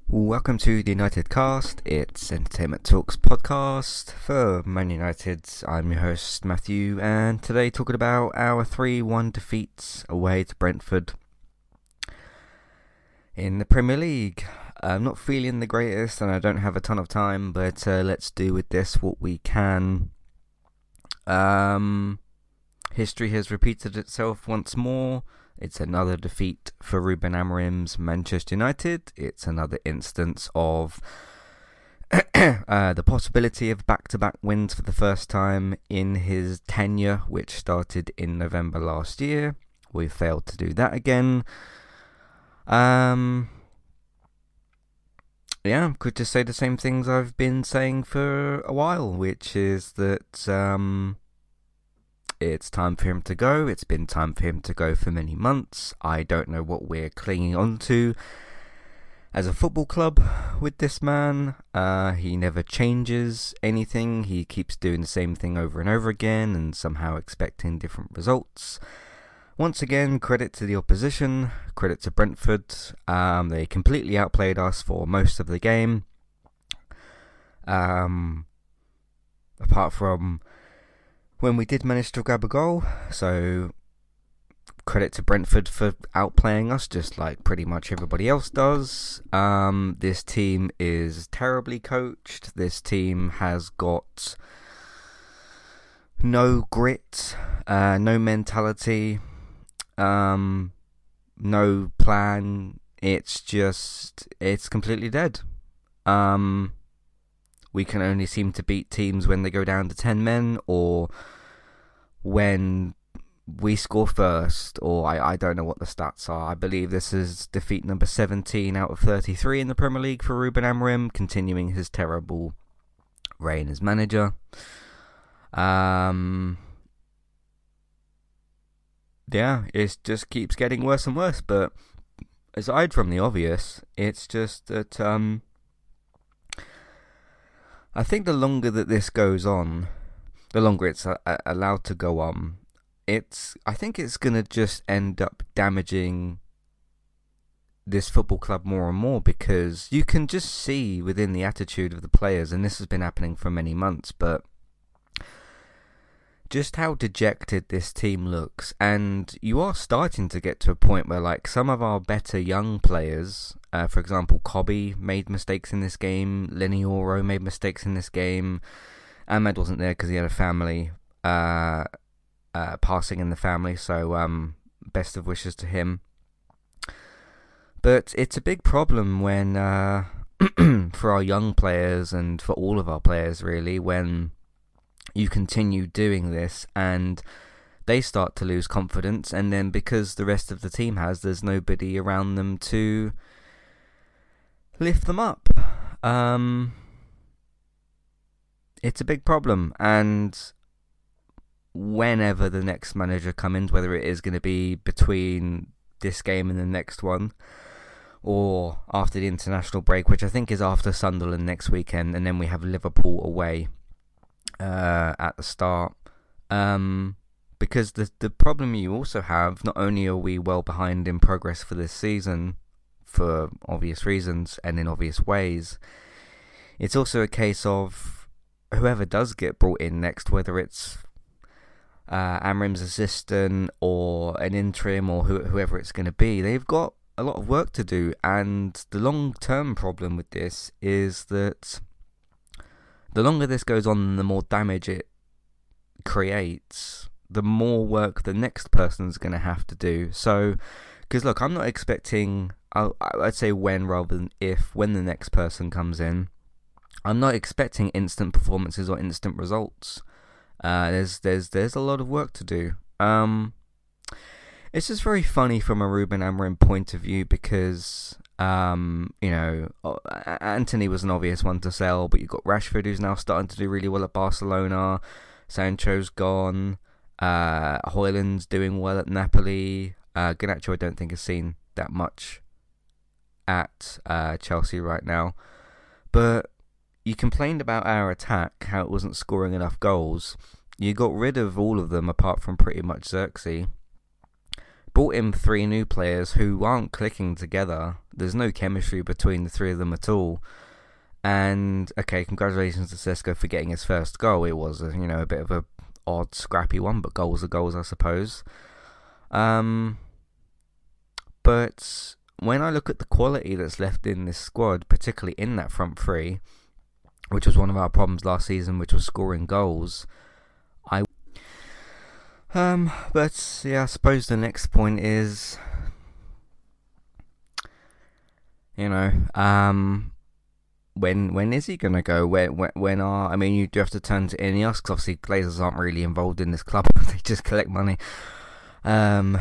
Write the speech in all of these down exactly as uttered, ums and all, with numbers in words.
Welcome to the United Cast. It's Entertainment Talks podcast for Man United. I'm your host Matthew, and today talking about our three one defeats away to Brentford in the Premier League. I'm not feeling the greatest, and I don't have a ton of time, but uh, let's do with this what we can. Um, history has repeated itself once more. It's another defeat for Ruben Amorim's Manchester United. It's another instance of uh, the possibility of back-to-back wins for the first time in his tenure, which started in November last year. We failed to do that again. Um, yeah, could just say the same things I've been saying for a while, which is that um, it's time for him to go. It's been time for him to go for many months. I don't know what we're clinging on to as a football club with this man. Uh, he never changes anything. He keeps doing the same thing over and over again and somehow expecting different results. Once again, credit to the opposition, credit to Brentford. Um, they completely outplayed us for most of the game. Um, apart from when we did manage to grab a goal, so credit to Brentford for outplaying us, just like pretty much everybody else does. Um, this team is terribly coached. This team has got no grit, uh, no mentality, um, no plan. It's just, it's completely dead. Um... We can only seem to beat teams when they go down to ten men, or when we score first, or I, I don't know what the stats are. I believe this is defeat number seventeen out of thirty-three in the Premier League for Ruben Amorim, continuing his terrible reign as manager. Um, yeah, it just keeps getting worse and worse, but aside from the obvious, it's just that um, I think the longer that this goes on, the longer it's uh, allowed to go on, it's I think it's going to just end up damaging this football club more and more, because you can just see within the attitude of the players, and this has been happening for many months, but just how dejected this team looks. And you are starting to get to a point where, like, some of our better young players, uh, for example, Kobbie made mistakes in this game, Lenny Oro made mistakes in this game, Ahmed wasn't there because he had a family, uh, uh, passing in the family, so um, best of wishes to him. But it's a big problem when, uh, for our young players, and for all of our players really, when you continue doing this and they start to lose confidence, and then because the rest of the team has, there's nobody around them to lift them up. Um, it's a big problem, and whenever the next manager comes in, whether it is going to be between this game and the next one, or after the international break, which I think is after Sunderland next weekend, and then we have Liverpool away Uh, at the start, um, because the the problem you also have, not only are we well behind in progress for this season, for obvious reasons and in obvious ways, it's also a case of whoever does get brought in next, whether it's uh, Amorim's assistant or an interim or who, whoever it's going to be, they've got a lot of work to do. And the long-term problem with this is that the longer this goes on, the more damage it creates, the more work the next person's going to have to do. So, because look, I'm not expecting, I'll, I'd say when rather than if, when the next person comes in, I'm not expecting instant performances or instant results. Uh, there's there's there's a lot of work to do. Um, it's just very funny from a Ruben Amorim point of view, because Um, you know, Antony was an obvious one to sell, but you've got Rashford, who's now starting to do really well at Barcelona. Sancho's gone. Uh, Højlund's doing well at Napoli. Uh, Garnacho, I don't think, has seen that much at uh, Chelsea right now. But you complained about our attack, how it wasn't scoring enough goals. You got rid of all of them apart from pretty much Xerxes. brought in three new players who aren't clicking together. There's no chemistry between the three of them at all. And okay, congratulations to Sesko for getting his first goal. It was, a, you know, a bit of a odd, scrappy one, but goals are goals, I suppose. Um, but when I look at the quality that's left in this squad, particularly in that front three, which was one of our problems last season, which was scoring goals, I um, but yeah, I suppose the next point is, you know, um. When when is he gonna go? When when, when are I mean, you do have to turn to Ineos because obviously Glazers aren't really involved in this club; they just collect money. Um,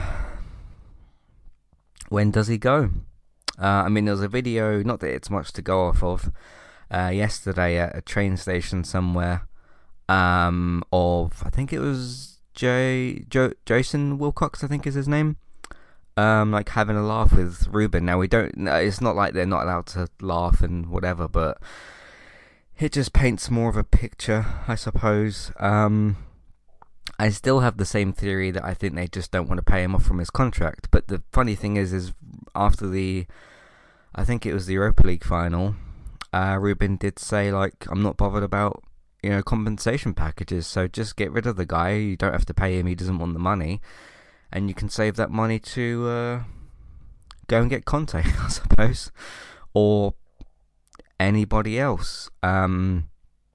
when does he go? Uh, I mean, there was a video, not that it's much to go off of, uh, yesterday at a train station somewhere, um, of I think it was J jo- Jason Wilcox, I think is his name. Um, like having a laugh with Ruben. Now we don't. It's not like they're not allowed to laugh and whatever, but it just paints more of a picture, I suppose. Um, I still have the same theory that I think they just don't want to pay him off from his contract. But the funny thing is, is after the, I think it was the Europa League final, uh, Ruben did say like, I'm not bothered about, you know, compensation packages. So just get rid of the guy. You don't have to pay him. He doesn't want the money. And you can save that money to uh, go and get Conte, I suppose, or anybody else. Um,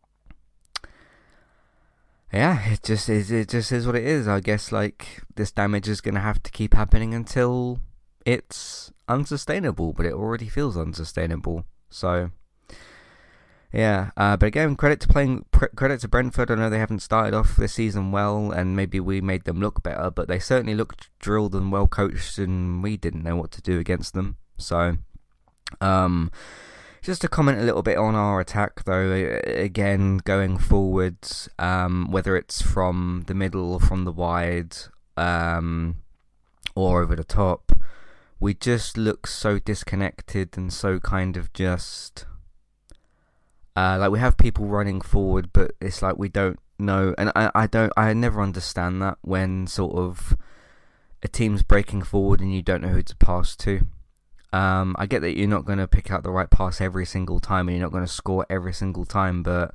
yeah, it just is. It just is what it is. I guess like this damage is going to have to keep happening until it's unsustainable. But it already feels unsustainable. So yeah, uh, but again, credit to playing credit to Brentford. I know they haven't started off this season well, and maybe we made them look better, but they certainly looked drilled and well coached, and we didn't know what to do against them. So, um, just to comment a little bit on our attack, though. Again, going forwards, um, whether it's from the middle or from the wide, um, or over the top, we just look so disconnected and so kind of just. Uh, like we have people running forward, but it's like we don't know, and I, I don't, I never understand that when sort of a team's breaking forward and you don't know who to pass to. Um, I get that you're not going to pick out the right pass every single time, and you're not going to score every single time, but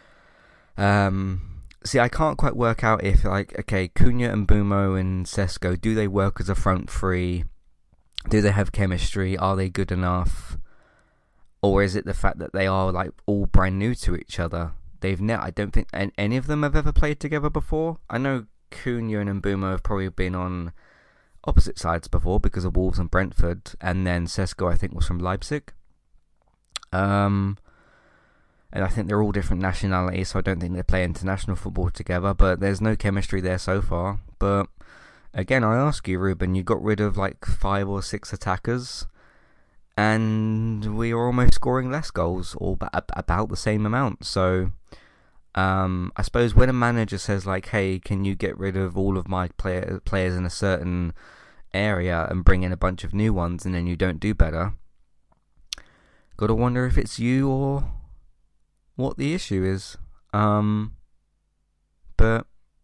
um, see, I can't quite work out if like, okay, Cunha and Bumo and Sesko, do they work as a front three? Do they have chemistry? Are they good enough? Or is it the fact that they are like all brand new to each other? They've ne- I don't think any of them have ever played together before. I know Cunha and Mbeumo have probably been on opposite sides before because of Wolves and Brentford, and then Sesko I think was from Leipzig. Um, and I think they're all different nationalities, so I don't think they play international football together. But there's no chemistry there so far. But again, I ask you, Ruben, you got rid of like five or six attackers. And we are almost scoring less goals, or about the same amount. So, um, I suppose when a manager says like, "Hey, can you get rid of all of my player, players in a certain area and bring in a bunch of new ones," and then you don't do better, gotta wonder if it's you or what the issue is. Um, but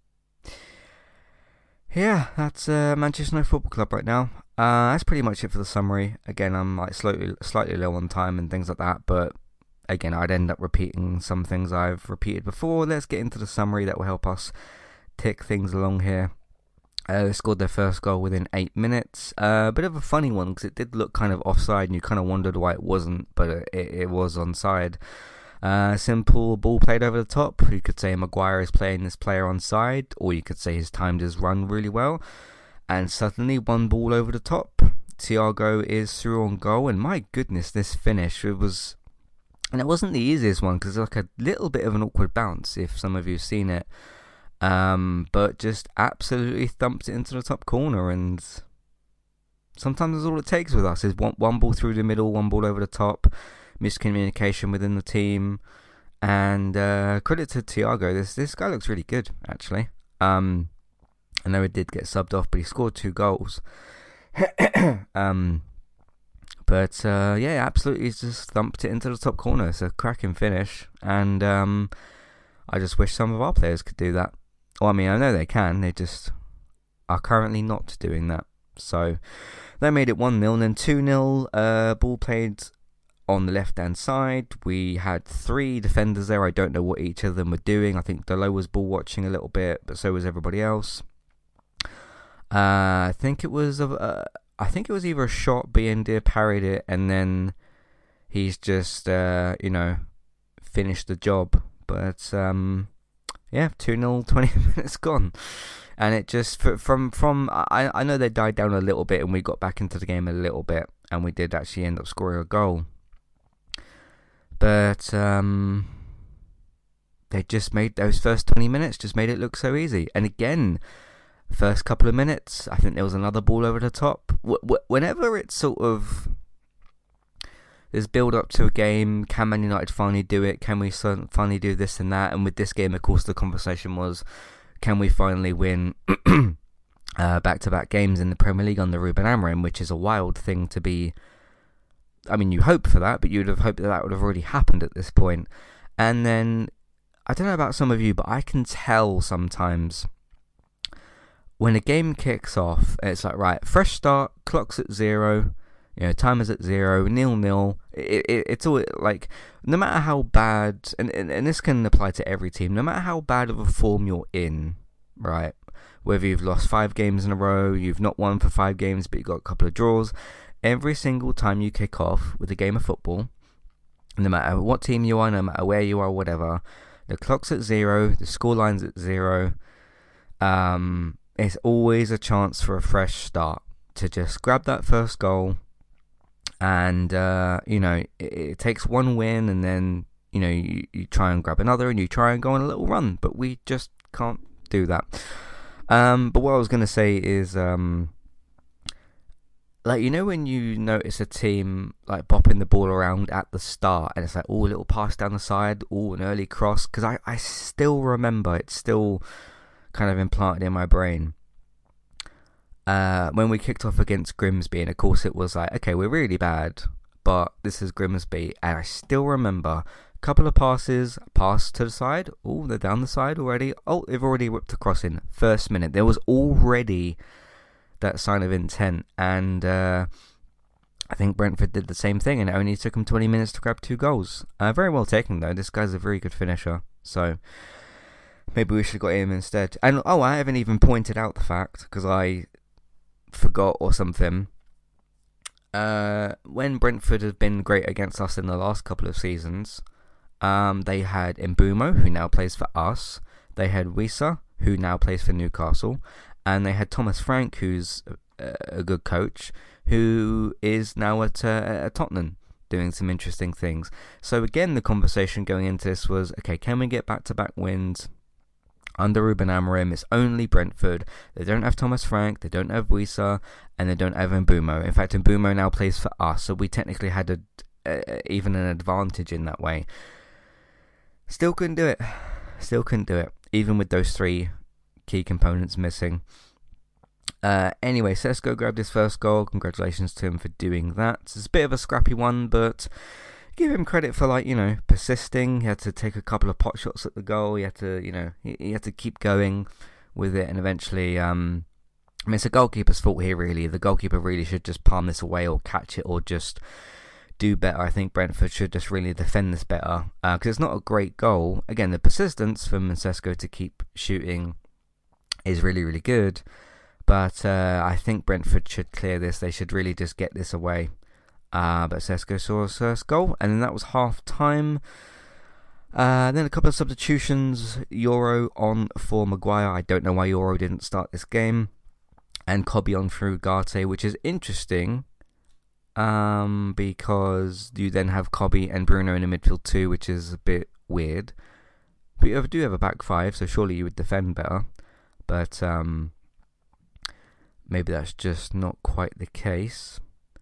yeah, that's uh, Manchester United Football Club right now. Uh, that's pretty much it for the summary. Again, I'm like slightly, slightly low on time and things like that, but again, I'd end up repeating some things I've repeated before. Let's get into the summary that will help us tick things along here. Uh, they scored their first goal within eight minutes. A uh, bit of a funny one because it did look kind of offside, and you kind of wondered why it wasn't, but it, it was onside. Uh, simple ball played over the top. You could say Maguire is playing this player onside, or you could say he's timed his run really well. And suddenly one ball over the top. Thiago is through on goal, and my goodness, this finish, it was, and it wasn't the easiest one because it's like a little bit of an awkward bounce if some of you have seen it, um, but just absolutely thumped it into the top corner. And sometimes that's all it takes with us is one, one ball through the middle, one ball over the top, miscommunication within the team, and uh, credit to Thiago. This this guy looks really good actually. Um, I know he did get subbed off, but he scored two goals. um, but uh, yeah, absolutely, he's just thumped it into the top corner. It's a cracking finish, and um, I just wish some of our players could do that. Well, I mean, I know they can. They just are currently not doing that. So they made it one nil, and then two nil, uh, ball played on the left-hand side. We had three defenders there. I don't know what each of them were doing. I think Delo was ball watching a little bit, but so was everybody else. Uh, I think it was a, uh, I think it was either a shot, Buendia parried it, and then he's just, uh, you know, finished the job. But um, yeah, two nil, twenty minutes gone. And it just, from, from I, I know they died down a little bit and we got back into the game a little bit. And we did actually end up scoring a goal. But um, they just made those first twenty minutes, just made it look so easy. And again, first couple of minutes, I think there was another ball over the top. W- w- whenever it's sort of, there's build up to a game, can Man United finally do it? Can we finally do this and that? And with this game, of course, the conversation was, can we finally win uh, back-to-back games in the Premier League under Ruben Amorim, which is a wild thing to be. I mean, you hope for that, but you'd have hoped that that would have already happened at this point. And then, I don't know about some of you, but I can tell sometimes when a game kicks off, it's like, right, fresh start, clock's at zero, you know, timer's at zero, nil-nil. It, it, it's all like, no matter how bad, and, and, and this can apply to every team, no matter how bad of a form you're in, right, whether you've lost five games in a row, you've not won for five games, but you've got a couple of draws, every single time you kick off with a game of football, no matter what team you are, no matter where you are, whatever, the clock's at zero, the scoreline's at zero, um, it's always a chance for a fresh start, to just grab that first goal. And, uh, you know, it, it takes one win and then, you know, you, you try and grab another and you try and go on a little run. But we just can't do that. Um, but what I was going to say is, um, like, you know when you notice a team, like, bopping the ball around at the start and it's like, oh, a little pass down the side, oh, an early cross. Because I, I still remember, it's still kind of implanted in my brain. Uh, when we kicked off against Grimsby, and of course it was like, okay, we're really bad, but this is Grimsby, and I still remember a couple of passes, pass to the side, oh, they're down the side already, oh, they've already whipped a cross in, first minute, there was already that sign of intent, and uh, I think Brentford did the same thing, and it only took them twenty minutes to grab two goals. Uh, very well taken though, this guy's a very good finisher, so maybe we should have got him instead. And oh, I haven't even pointed out the fact, because I forgot or something, uh, when Brentford have been great against us in the last couple of seasons, um, they had Mbeumo, who now plays for us, they had Wissa, who now plays for Newcastle, and they had Thomas Frank, who's a, a good coach, who is now at, uh, at Tottenham, doing some interesting things. So again, the conversation going into this was, okay, can we get back-to-back wins under Ruben Amorim? It's only Brentford. They don't have Thomas Frank, they don't have Wissa, and they don't have Mbeumo. In fact, Mbeumo now plays for us, so we technically had a, a, even an advantage in that way. Still couldn't do it. Still couldn't do it, even with those three key components missing. Uh, anyway, Sesko grabbed his first goal. Congratulations to him for doing that. It's a bit of a scrappy one, but give him credit for, like, you know, persisting. He had to take a couple of pot shots at the goal. He had to, you know, he, he had to keep going with it, and eventually, um, I mean, it's the goalkeeper's fault here, really. The goalkeeper really should just palm this away or catch it or just do better. I think Brentford should just really defend this better, because uh, it's not a great goal. Again, the persistence from Sesko to keep shooting is really, really good, but uh, I think Brentford should clear this. They should really just get this away. Uh, but Sesko saw his first goal, and then that was half time. Uh, then a couple of substitutions. Euro on for Maguire. I don't know why Euro didn't start this game. And Kobbie on for Ugarte, which is interesting, um, because you then have Kobbie and Bruno in the midfield too, which is a bit weird. But you do have a back five, so surely you would defend better. But um, maybe that's just not quite the case.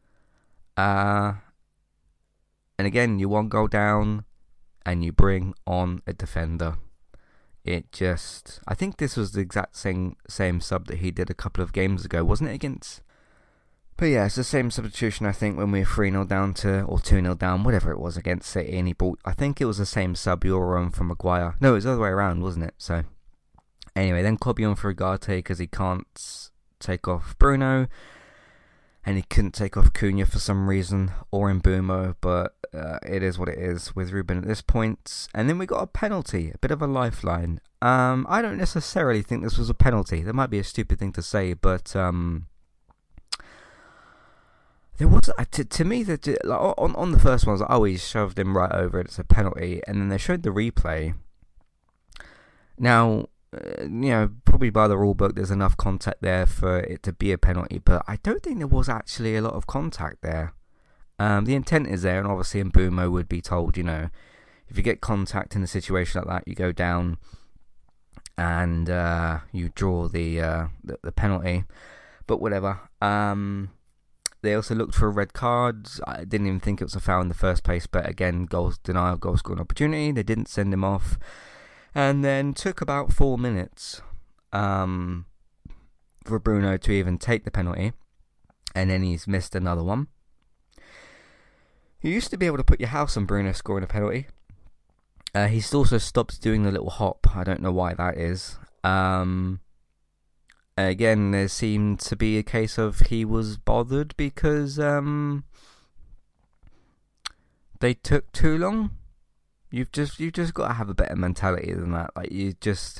Uh, and again, you one goal down, and you bring on a defender. It just, I think this was the exact same same sub that he did a couple of games ago, wasn't it, against? But yeah, it's the same substitution, I think, when we were three nil down to, or two nil down, whatever it was, against City, and he brought, I think it was the same sub you were on for Maguire. No, it was the other way around, wasn't it? So, anyway, then Kobbie on for Ugarte, because he can't take off Bruno. and he couldn't take off Cunha for some reason, or Mbeumo, but uh, it is what it is with Ruben at this point. And then we got a penalty, a bit of a lifeline. Um, I don't necessarily think this was a penalty. That might be a stupid thing to say, but um, there was uh, to, to me that like, on on the first ones, I always shoved him right over it. It's a penalty, and then they showed the replay. Now, uh, you know, probably by the rule book, there's enough contact there for it to be a penalty, but I don't think there was actually a lot of contact there. Um, the intent is there, and obviously Mbeumo would be told, you know, if you get contact in a situation like that, you go down and uh, you draw the, uh, the the penalty. But whatever. Um, they also looked for a red card. I didn't even think it was a foul in the first place, but again, goals denial, goal scoring opportunity. They didn't send him off. And then took about four minutes um, for Bruno to even take the penalty. And then he's missed another one. You used to be able to put your house on Bruno scoring a penalty. Uh, he's also stopped doing the little hop. I don't know why that is. Um, again, there seemed to be a case of he was bothered because um, they took too long. You've just you've just got to have a better mentality than that. Like you just,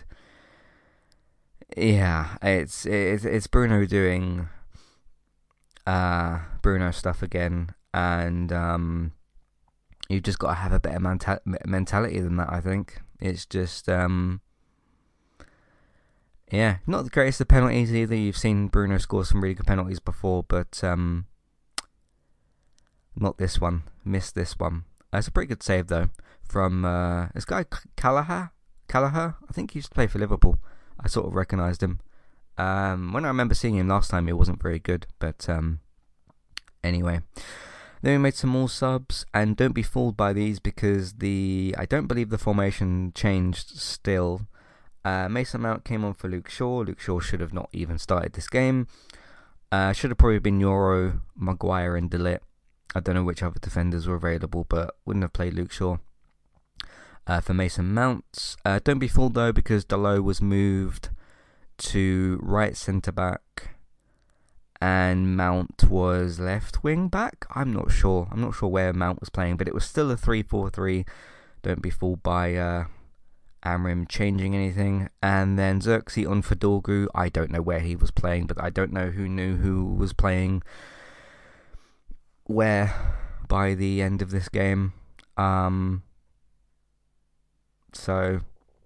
yeah, it's it's it's Bruno doing uh Bruno stuff again, and um, you've just got to have a better menta- mentality than that. I think it's just um, yeah, not the greatest of penalties either. You've seen Bruno score some really good penalties before, but um, not this one. Missed this one. It's a pretty good save though. From uh, this guy Callagher, Callagher, I think he used to play for Liverpool. I sort of recognised him. Um, when I remember seeing him last time, he wasn't very good. But um, anyway, then we made some more subs, and don't be fooled by these because the I don't believe the formation changed still. Uh, Mason Mount came on for Luke Shaw. Luke Shaw should have not even started this game. Uh, should have probably been Euro, Maguire, and De Ligt. I don't know which other defenders were available, but wouldn't have played Luke Shaw. Uh, for Mason Mount. Uh, don't be fooled though because Dalot was moved to right centre back and Mount was left wing back. I'm not sure. I'm not sure where Mount was playing, but it was still a three four three. Don't be fooled by uh, Amrim changing anything. And then Xerxes on for Dorgu. I don't know where he was playing, but I don't know who knew who was playing where by the end of this game. Um... So,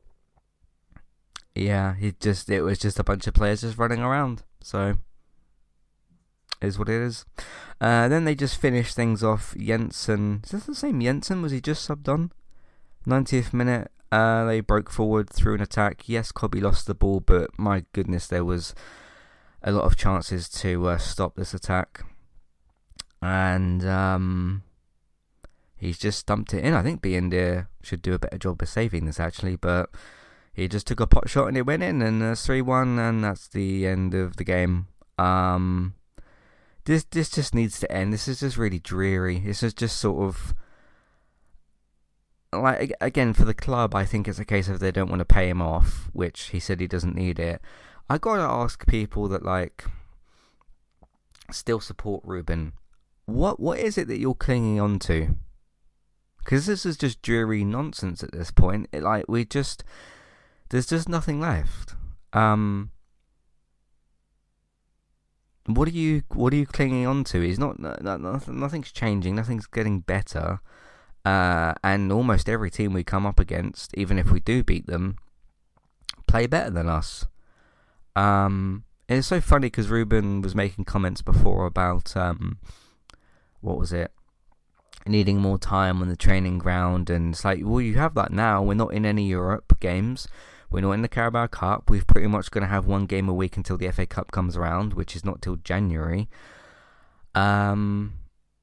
yeah, it just it was just a bunch of players just running around. So, is what it is. Uh, then they just finished things off. Jensen, is this the same Jensen? Was he just subbed on? ninetieth minute, uh, they broke forward through an attack. Yes, Kobe lost the ball, but my goodness, there was a lot of chances to uh, stop this attack. And, um... he's just stumped it in. I think Biendir should do a better job of saving this, actually. But he just took a pot shot and it went in. And it's three one. And that's the end of the game. Um, this this just needs to end. This is just really dreary. This is just sort of... like again, for the club, I think it's a case of they don't want to pay him off. Which he said he doesn't need it. I got to ask people that, like, still support Ruben. What What is it that you're clinging on to? Because this is just dreary nonsense at this point. It, like, we just... there's just nothing left. Um... What are you What are you clinging on to? He's not... No, no, nothing's changing. Nothing's getting better. Uh, and almost every team we come up against, even if we do beat them, play better than us. Um... It's so funny because Ruben was making comments before about... Um, what was it? Needing more time on the training ground, and it's like, well, you have that now. We're not in any Europe games. We're not in the Carabao Cup. We've pretty much going to have one game a week until the F A Cup comes around, which is not till January. Um,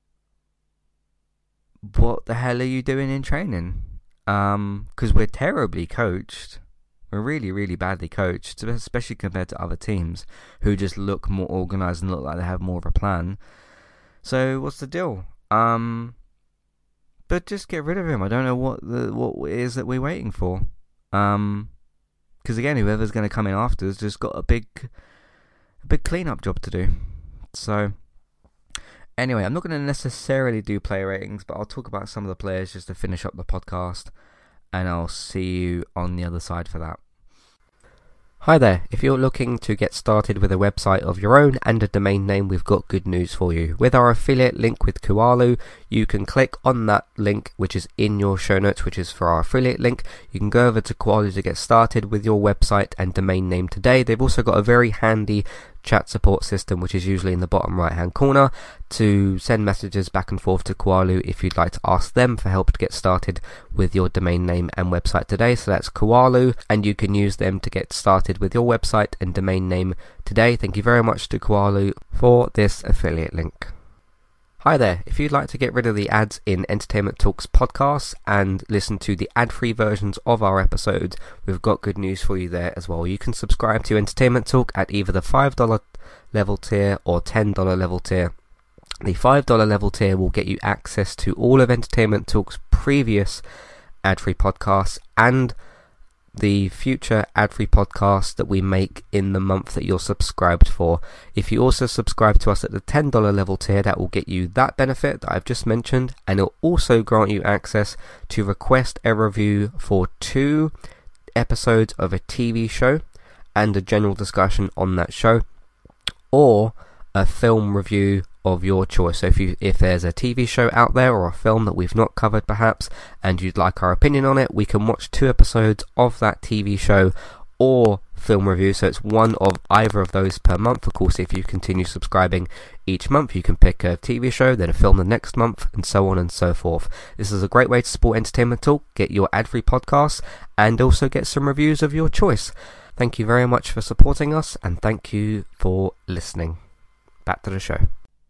what the hell are you doing in training? Um, because we're terribly coached. We're really, really badly coached, especially compared to other teams who just look more organised and look like they have more of a plan. So what's the deal? Um. But just get rid of him. I don't know what the what it is that we're waiting for. Um, because again, whoever's going to come in after has just got a big, a big clean-up job to do. So, Anyway, I'm not going to necessarily do player ratings, but I'll talk about some of the players just to finish up the podcast, and I'll see you on the other side for that. Hi there, if you're looking to get started with a website of your own and a domain name, we've got good news for you. With our affiliate link with Kualu, you can click on that link which is in your show notes, which is for our affiliate link. You can go over to Kualu to get started with your website and domain name today. They've also got a very handy chat support system, which is usually in the bottom right hand corner, to send messages back and forth to Kualu if you'd like to ask them for help to get started with your domain name and website today. So that's Kualu, and you can use them to get started with your website and domain name today. Thank you very much to Kualu for this affiliate link. Hi there, if you'd like to get rid of the ads in Entertainment Talks podcasts and listen to the ad-free versions of our episodes, we've got good news for you there as well. You can subscribe to Entertainment Talk at either the five dollars level tier or ten dollars level tier. The five dollars level tier will get you access to all of Entertainment Talk's previous ad-free podcasts and the future ad-free podcasts that we make in the month that you're subscribed for. If you also subscribe to us at the ten dollars level tier, that will get you that benefit that I've just mentioned, and it'll also grant you access to request a review for two episodes of a T V show and a general discussion on that show, or a film review of your choice. So if you if there's a T V show out there or a film that we've not covered perhaps, and you'd like our opinion on it, we can watch two episodes of that T V show or film review. So it's one of either of those per month. Of course, if you continue subscribing each month, you can pick a T V show, then a film the next month, and so on and so forth. This is a great way to support Entertainment Talk, get your ad-free podcasts, and also get some reviews of your choice. Thank you very much for supporting us, and thank you for listening. Back to the show.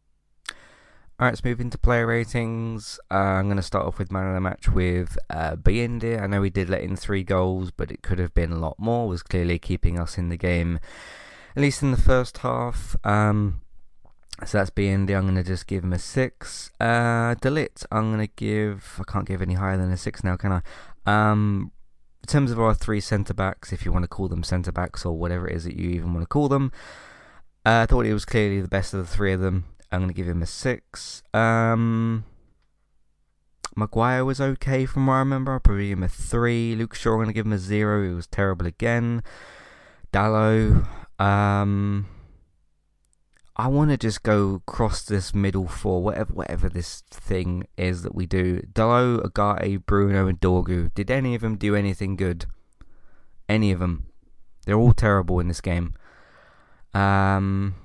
Alright, let's move into player ratings. Uh, I'm going to start off with man of the match with uh, Buendia. I know we did let in three goals, but it could have been a lot more. Was clearly keeping us in the game, at least in the first half. Um, so that's Buendia. I'm going to just give him a six. Uh, De Ligt, I'm going to give... I can't give any higher than a six now, can I? Um, in terms of our three centre-backs, if you want to call them centre-backs or whatever it is that you even want to call them, uh, I thought he was clearly the best of the three of them. I'm going to give him a six. Um, Maguire was okay from what I remember. I'll probably give him a three. Luke Shaw, I'm going to give him a zero. He was terrible again. Dalot. Um, I want to just go across this middle four, whatever whatever this thing is that we do. Dalot, Agate, Bruno, and Dorgu. Did any of them do anything good? Any of them? They're all terrible in this game. Um...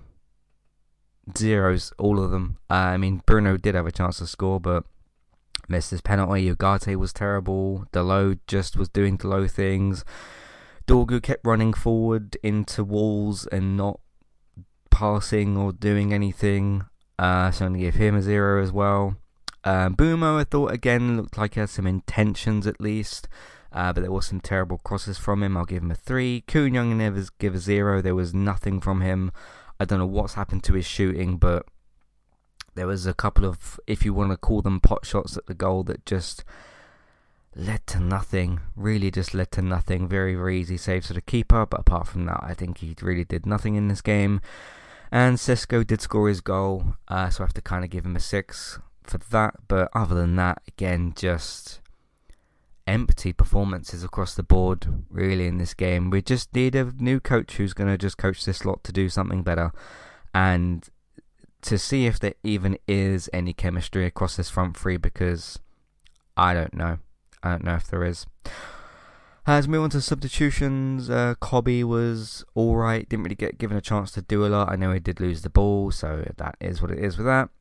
Zeros, all of them. Uh, I mean, Bruno did have a chance to score, but missed his penalty. Ugarte was terrible. Dalot just was doing Dalot things. Dorgu kept running forward into walls and not passing or doing anything. Uh, so I'm going to give him a zero as well. Um, Bumo, I thought, again, looked like he had some intentions at least. Uh, but there was some terrible crosses from him. I'll give him a three. Kuhn Young never give a zero. There was nothing from him. I don't know what's happened to his shooting, but there was a couple of, if you want to call them pot shots at the goal, that just led to nothing. Really just led to nothing. Very, very easy saves for the keeper, but apart from that, I think he really did nothing in this game. And Sesko did score his goal, uh, so I have to kind of give him a six for that. But other than that, again, just empty performances across the board, really, in this game. We just need a new coach who's going to just coach this lot to do something better, and to see if there even is any chemistry across this front three, because I don't know. I don't know if there is. As we move on to substitutions, uh, Cobby was alright, didn't really get given a chance to do a lot. I know he did lose the ball, so that is what it is with that.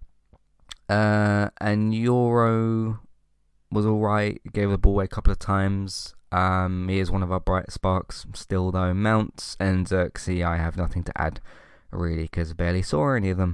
Uh, and Euro was alright, gave the ball away a couple of times. Um, he is one of our bright sparks still, though. Mounts and Xerxes, I have nothing to add, really, because I barely saw any of them.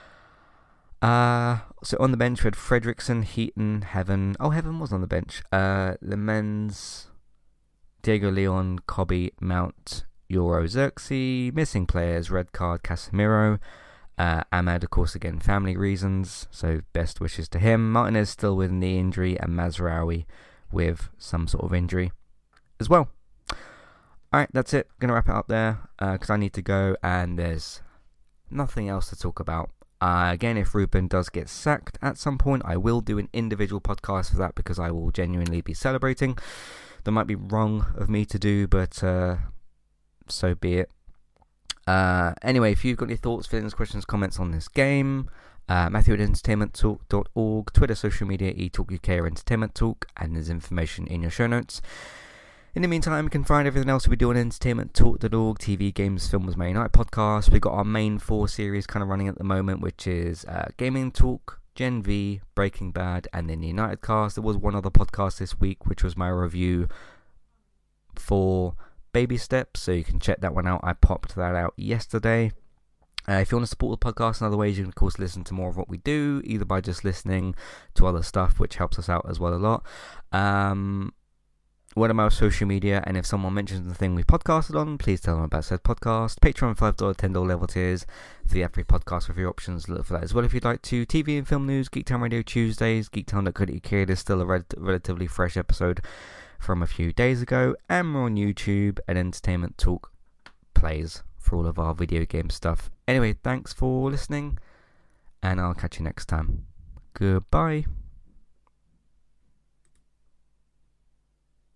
Uh, so on the bench, we had Fredrickson, Heaton, Heaven. Oh, Heaven was on the bench. Uh, Lemens, Diego Leon, Cobby, Mount, Euro, Xerxes. Missing players, red card, Casemiro. Uh, Ahmad, of course, again, family reasons, so best wishes to him. Martinez still with knee injury, and Mazraoui with some sort of injury as well. Alright, that's it. Going to wrap it up there, because uh, I need to go, and there's nothing else to talk about. Uh, again, if Ruben does get sacked at some point, I will do an individual podcast for that because I will genuinely be celebrating. That might be wrong of me to do, but uh, so be it. Uh, anyway, if you've got any thoughts, feelings, questions, comments on this game, uh, Matthew at entertainment talk dot org, Twitter, social media, eTalkUK or Entertainment Talk, and there's information in your show notes. In the meantime, you can find everything else we do on entertainment talk dot org, T V, games, films, main night podcast. We've got our main four series kind of running at the moment, which is uh, Gaming Talk, Gen V, Breaking Bad, and then United Cast. There was one other podcast this week, which was my review for Baby Steps, so you can check that one out. I popped that out yesterday. Uh, if you want to support the podcast in other ways, you can of course listen to more of what we do, either by just listening to other stuff, which helps us out as well a lot. Um... Word of mouth, social media, and if someone mentions the thing we podcasted on, please tell them about said podcast. Patreon, five dollars, ten dollars level tiers for the free podcast review options. Look for that as well if you'd like to. T V and film news, Geektown Radio Tuesdays, geektown dot co dot uk. There's still a re- relatively fresh episode from a few days ago, and we're on YouTube, and Entertainment Talk plays for all of our video game stuff. Anyway, thanks for listening, and I'll catch you next time. Goodbye.